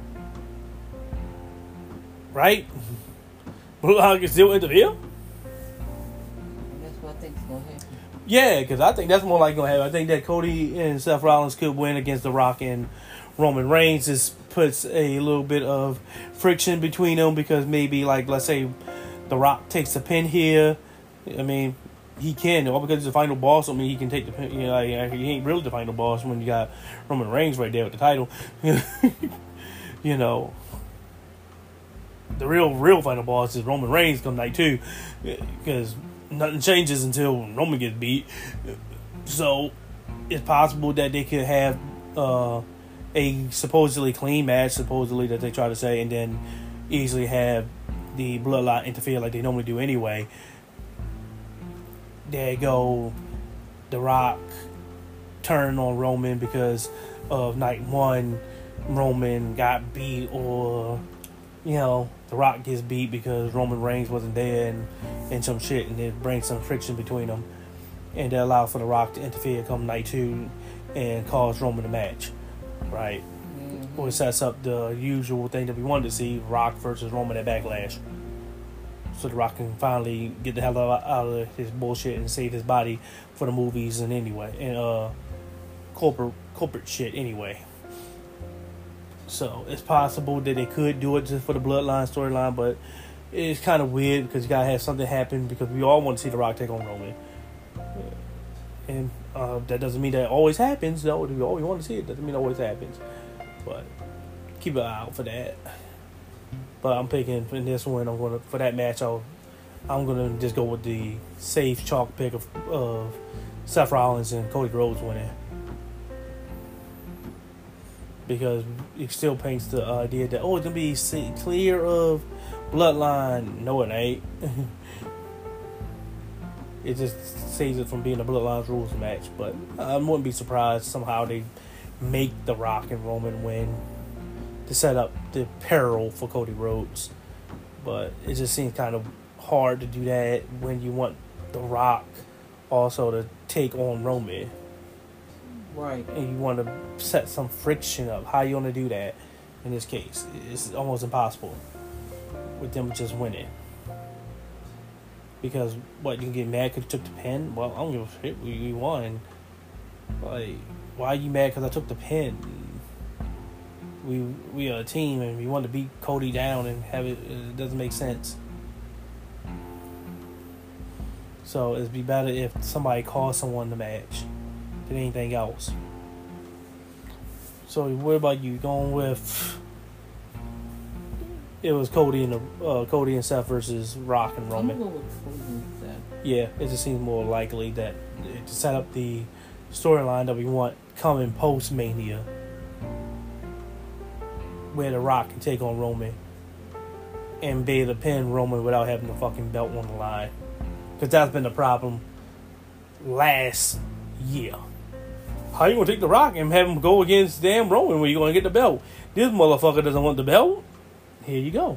S1: Right? Bloodline can still interfere.
S2: That's what I think is going to happen.
S1: Yeah, because I think that's more likely going to happen. I think that Cody and Seth Rollins could win against The Rock and Roman Reigns. This puts a little bit of friction between them because maybe, like, let's say The Rock takes the pin here. I mean, he can. All because he's the final boss, I mean, he can take the pin. You know, like, he ain't really the final boss when you got Roman Reigns right there with the title. You know, the real, real final boss is Roman Reigns come night two because nothing changes until Roman gets beat. So it's possible that they could have uh, a supposedly clean match, supposedly that they try to say, and then easily have the bloodline interfere like they normally do anyway. There you go. The Rock turned on Roman because of night one. Roman got beat, or you know, The Rock gets beat because Roman Reigns wasn't there, and, and some shit, and it brings some friction between them, and that allows for The Rock to interfere come night two and cause Roman a match, right? Mm-hmm. Or it sets up the usual thing that we wanted to see: Rock versus Roman at Backlash. So The Rock can finally get the hell out of his bullshit and save his body for the movies and anyway, and uh, corporate corporate shit anyway. So it's possible that they could do it just for the bloodline storyline, but it's kind of weird because you gotta have something happen because we all want to see The Rock take on Roman, and uh, that doesn't mean that it always happens. No, we always want to see it. Doesn't mean it always happens, but keep an eye out for that. But I'm picking in this one. I'm gonna for that match. I'll, I'm gonna just go with the safe chalk pick of, of Seth Rollins and Cody Rhodes winning, because it still paints the idea that oh, it's gonna be clear of bloodline. No, it ain't. It just saves it from being a bloodline rules match. But I wouldn't be surprised somehow they make The Rock and Roman win to set up the peril for Cody Rhodes. But it just seems kind of hard to do that when you want The Rock also to take on Roman.
S2: Right.
S1: And you want to set some friction up. How you want to do that in this case? It's almost impossible with them just winning. Because, what, you can get mad because you took the pin? Well, I don't give a shit. We, we won. Like, why are you mad because I took the pin? We we are a team and we want to beat Cody down and have it. It doesn't make sense. So it'd be better if somebody calls someone the match than anything else. So what about you? Going with it was Cody and the, uh, Cody and Seth versus Rock and Roman.
S2: I'm gonna go with Cody and Seth.
S1: Yeah, it just seems more likely that to set up the storyline that we want coming post Mania, where The Rock can take on Roman and be able to pin Roman without having the fucking belt on the line. Because that's been the problem last year. How you going to take The Rock and have him go against damn Roman when you going to get the belt? This motherfucker doesn't want the belt. Here you go.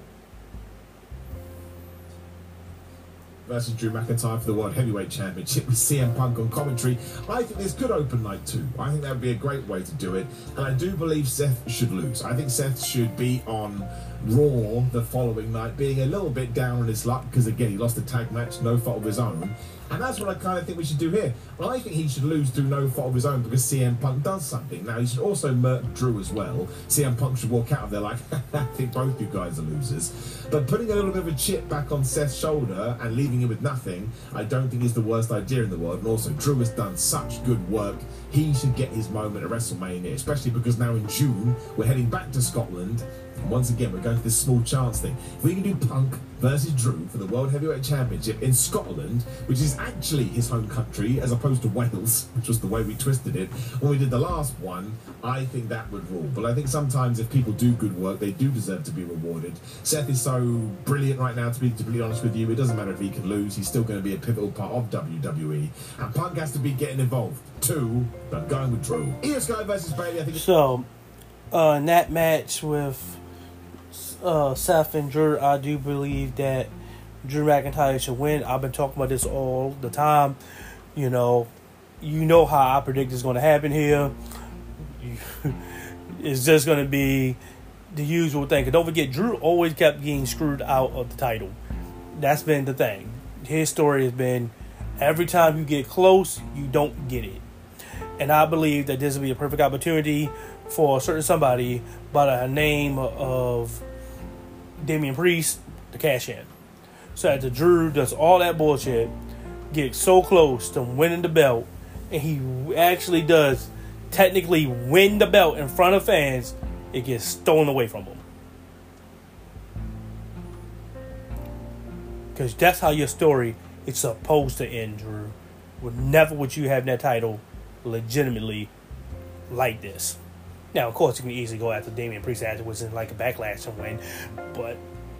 S3: Versus Drew McIntyre for the World Heavyweight Championship with C M Punk on commentary. I think this could open night two. I think that would be a great way to do it. And I do believe Seth should lose. I think Seth should be on Raw the following night being a little bit down on his luck because again he lost a tag match, no fault of his own. And that's what I kind of think we should do here. Well, I think he should lose through no fault of his own because C M Punk does something. Now, he should also murk Drew as well. C M Punk should walk out of there like, I think both you guys are losers. But putting a little bit of a chip back on Seth's shoulder and leaving him with nothing, I don't think is the worst idea in the world. And also, Drew has done such good work. He should get his moment at WrestleMania, especially because now in June, we're heading back to Scotland. And once again, we're going to this small chance thing. If we can do Punk versus Drew for the World Heavyweight Championship in Scotland, which is actually his home country, as opposed to Wales, which was the way we twisted it when we did the last one, I think that would rule. But I think sometimes if people do good work, they do deserve to be rewarded. Seth is so brilliant right now, to be completely honest with you. It doesn't matter if he can lose. He's still going to be a pivotal part of W W E. And Punk has to be getting involved too, but I'm going with Drew. Io Sky versus Bayley, I think.
S1: So, uh, in that match with uh, Seth and Drew, I do believe that Drew McIntyre should win. I've been talking about this all the time. You know, you know how I predict it's going to happen here. It's just going to be the usual thing. 'Cause don't forget, Drew always kept getting screwed out of the title. That's been the thing. His story has been every time you get close, you don't get it. And I believe that this will be a perfect opportunity for a certain somebody by the name of Damian Priest to cash in. So after Drew does all that bullshit, gets so close to winning the belt, and he actually does technically win the belt in front of fans, it gets stolen away from him. Because that's how your story is supposed to end, Drew. Would never would you have that title legitimately like this. Now, of course, you can easily go after Damian Priest afterwards and like a backlash and win, but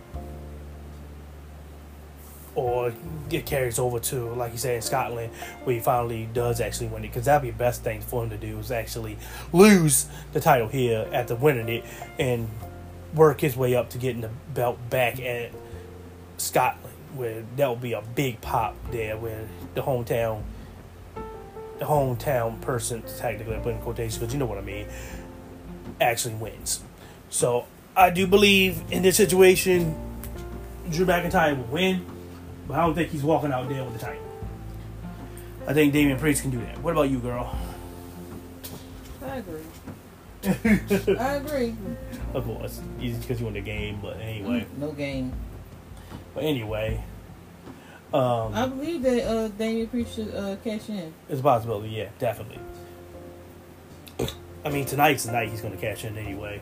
S1: or it carries over to, like you said, in Scotland, where he finally does actually win it, because that'd be the best thing for him to do is actually lose the title here after winning it and work his way up to getting the belt back at Scotland, where that would be a big pop there, where the hometown the hometown person, technically I put in quotations because you know what I mean, actually wins. So I do believe in this situation Drew McIntyre will win, but I don't think he's walking out there with the title. I think Damian Priest can do that. What about you, girl?
S2: I agree. I agree.
S1: Of course, because you won the game, but anyway.
S2: No game.
S1: But anyway, um,
S2: I believe that uh, Damian Priest should uh, cash in.
S1: It's a possibility, yeah, definitely. I mean, tonight's the night he's going to cash in anyway.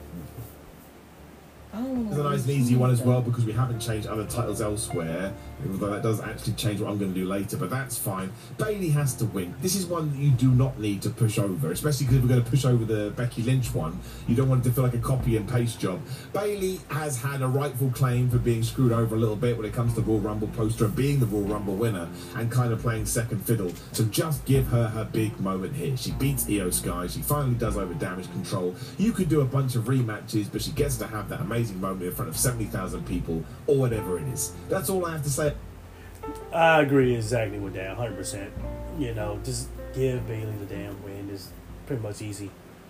S2: Oh,
S3: it's a nice and easy one as well because we haven't changed other titles elsewhere, although that does actually change what I'm going to do later, but that's fine. Bayley has to win. This is one that you do not need to push over, especially because we're going to push over the Becky Lynch one. You don't want it to feel like a copy and paste job. Bayley has had a rightful claim for being screwed over a little bit when it comes to the Royal Rumble poster and being the Royal Rumble winner and kind of playing second fiddle. So just give her her big moment here. She beats Io Sky. She finally does over Damage Control. You could do a bunch of rematches, but she gets to have that amazing moment in front of seventy thousand people or whatever it is. That's all I have to say.
S1: I agree exactly with that, one hundred percent. You know, just give Bayley the damn win. It's pretty much easy.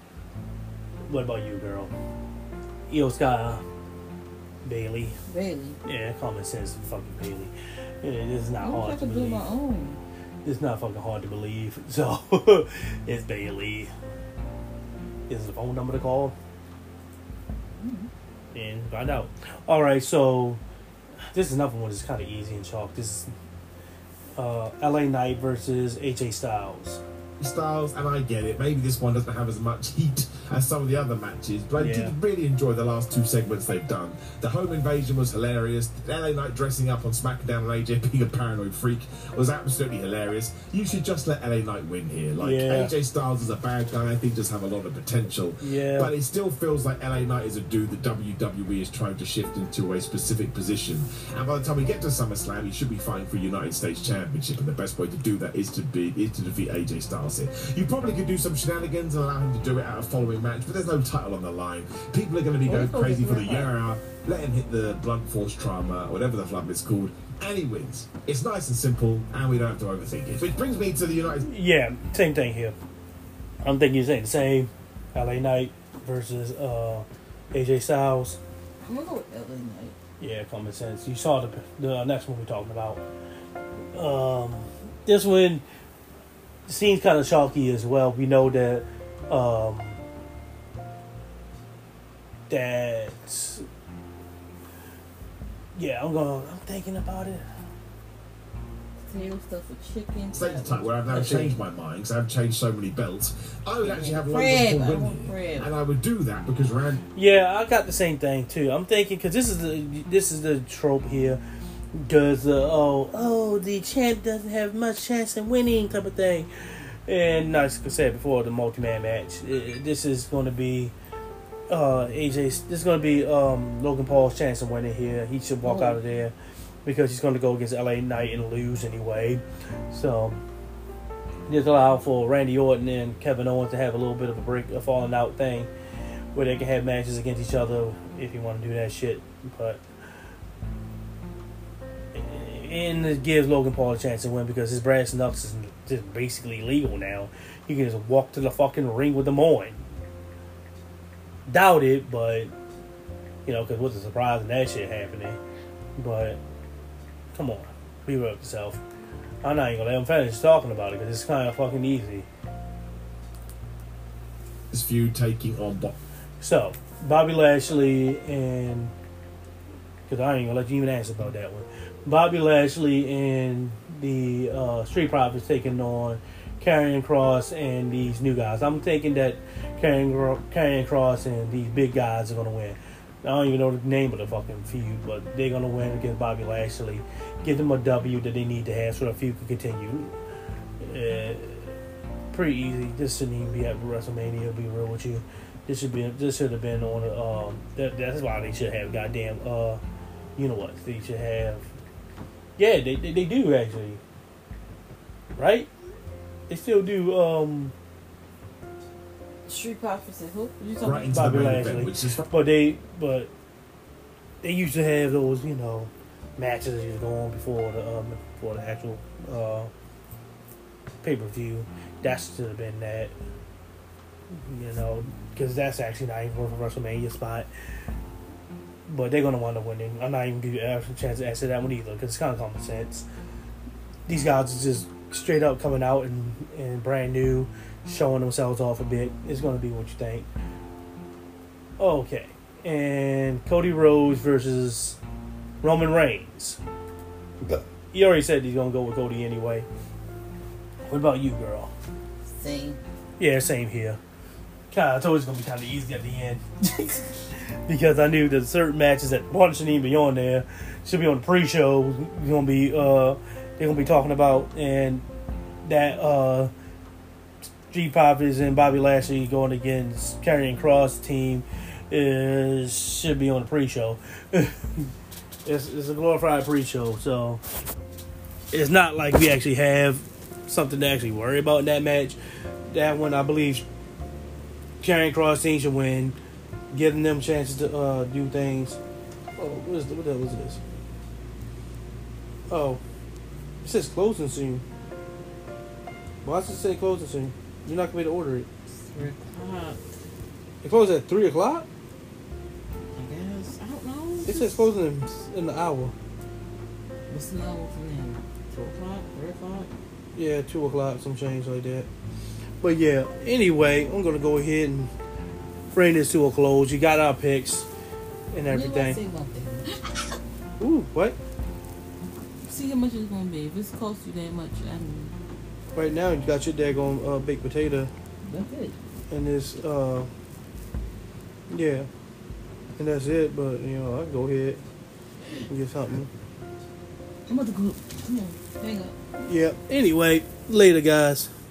S1: What about you, girl? Io Sky, Bayley.
S2: Bayley.
S1: Yeah, common sense, fucking Bayley. It is not
S2: I wish
S1: hard
S2: I
S1: to
S2: could
S1: believe.
S2: do my own.
S1: It's not fucking hard to believe. So, it's Bayley. Is the phone number to call?
S2: Mm-hmm.
S1: And find out. Alright, so this is another one that's kind of easy and chalk. This is uh, L A Knight versus A J Styles.
S3: Styles, and I get it. Maybe this one doesn't have as much heat as some of the other matches, but I
S1: Yeah.
S3: did really enjoy the last two segments they've done. The home invasion was hilarious. L A Knight dressing up on SmackDown and A J being a paranoid freak was absolutely hilarious. You should just let L A Knight win here. Like,
S1: Yeah.
S3: A J Styles is a bad guy. I think does have a lot of potential.
S1: Yeah.
S3: But it still feels like L A Knight is a dude that W W E is trying to shift into a specific position. And by the time we get to SummerSlam, he should be fighting for a United States Championship. And the best way to do that is to be is to defeat A J Styles here. You probably could do some shenanigans and allow him to do it at a following match, but there's no title on the line. People are going to be going crazy for the yeah. Let him hit the blunt force trauma, or whatever the flub it's called, and he wins. It's nice and simple, and we don't have to overthink it. Which brings me to the United...
S1: Yeah, same thing here. I'm thinking you're saying the same. L A Knight versus uh, A J Styles.
S2: I'm gonna go with L A Knight.
S1: Yeah, common sense. You saw the the next one we're talking about. Um, this one seems kind of chalky as well. We know that um, that yeah, I'm going. I'm thinking about it.
S2: Potato stuff with chicken.
S3: State the time where I've now
S1: Okay.
S3: changed my mind because I've changed so many belts. I would actually have
S2: Crab,
S3: Logan
S2: I
S3: Paul
S2: want
S3: win,
S2: crab.
S3: and I would do that because Rand.
S1: Yeah, I got the same thing too. I'm thinking because this is the this is the trope here. Because uh, oh oh the champ doesn't have much chance of winning type of thing, and like I said before, the multi-man match. It, this is going to be uh, A J. This is going to be um, Logan Paul's chance of winning here. He should walk
S2: Oh.
S1: out of there because he's going to go against L A Knight and lose anyway. So just allow for Randy Orton and Kevin Owens to have a little bit of a break, a falling out thing, where they can have matches against each other if you want to do that shit. But and it gives Logan Paul a chance to win because his brass knucks is just basically legal now. He can just walk to the fucking ring with them on. Doubt it, but you know, because what's the surprise in that shit happening? But come on, be real with yourself. I'm not even gonna let him finish talking about it because it's kind of fucking easy.
S3: This feud taking on Bob.
S1: So, Bobby Lashley and... Because I ain't going to let you even answer about that one. Bobby Lashley and the uh, Street Profits taking on Karrion Kross and these new guys. I'm thinking that Karrion, Karrion Kross and these big guys are going to win. I don't even know the name of the fucking feud, but they're going to win against Bobby Lashley. Give them a W that they need to have so the feud can continue. Uh, pretty easy. This shouldn't even be at WrestleMania, to be real with you. This should be. This should have been on. Um, that, that's why they should have goddamn. Uh, you know what? They should have. Yeah, they they, they do actually. Right? They still do. Um,
S2: Street Profits and who? You talking
S3: Right into
S1: Bobby
S3: the main
S1: Lashley.
S3: event, which is
S1: but they but they used to have those, you know, matches that used to go on before the um, before the actual uh, pay per view. That should have been that. You know, because that's actually not even worth a WrestleMania spot. But they're going to wind up winning. I'm not even going to give you a chance to answer that one either because it's kind of common sense. These guys are just straight up coming out and, and brand new, showing themselves off a bit. It's going to be what you think. Okay. And Cody Rhodes versus Roman Reigns. You already said he's going to go with Cody anyway. What about you, girl?
S2: Same.
S1: Yeah, same here. God, I told you it's gonna be kind of easy at the end because I knew that certain matches that one shouldn't even be on there should be on the pre-show. Gonna be uh, they're gonna be talking about, and that uh, G Profits and Bobby Lashley going against Karrion Kross team is should be on the pre-show. it's, it's a glorified pre-show, so it's not like we actually have something to actually worry about in that match. That one, I believe, Karrion Kross team should win, giving them chances to uh, do things. Oh, what is the, what the hell is this? Oh, it says closing soon. Why does it say closing soon? You're not gonna be able to order it.
S2: Three o'clock.
S1: It closes at three o'clock.
S2: I guess. I don't know.
S1: It says closing in, in the hour.
S2: What's the hour from then? Two o'clock? Three o'clock?
S1: Yeah, two o'clock, some change like that. But yeah, anyway, I'm gonna go ahead and bring this to a close. You got our picks and
S2: Let me
S1: everything.
S2: say one thing.
S1: Ooh, what?
S2: See how much it's gonna be. If it's cost you that much, I mean,
S1: Right now, you got your daggone uh, baked potato
S2: that's it.
S1: and this, uh, yeah, and that's it. But you know, I can go ahead and get something.
S2: I'm about to go. Come on, hang up.
S1: Yeah. Anyway, later, guys.